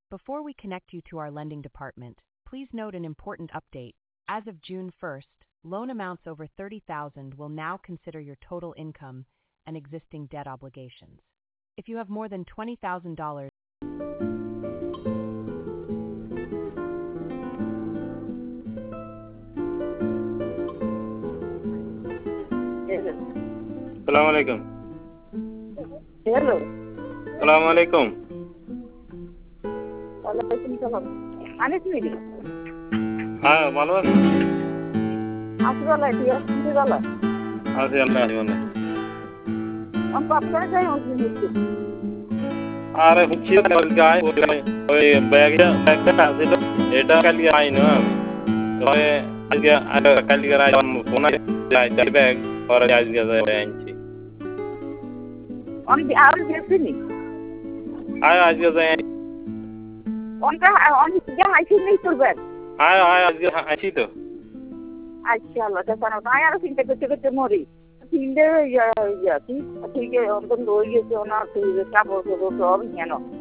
Before we connect you to our lending department, please note an important update. As of June 1st, loan amounts over $30,000 will now consider your total income and existing debt obligations. If you have more than $20,000, Assalamu alaikum. Hello. Assalamu alaikum. Walaikum salam. Anis midi. ভালো আছেন? আছি ভালো আছি। আপনি ভালো? আছি আল্লাহ ভালো। আপনারা যাই হচ্ছে। আরে হচ্ছে গায় ওই ব্যাগটা ছিল এটা কালকে আইনো তবে আজকে কালকে রাত ফোন যাই ব্যাগ পরে আজকে যাই আনছি অন আর দেখছিনি আজকে যাই অনটা অন যা আইছি নেই তোর ব্যাগ আজকে আছি তো আচ্ছা আল্লাহ জানো তাই আর চিন্তা করতে মরি তিনটে ঠিক অন্তত হয়ে গেছে ওনার কাপড় সব কেন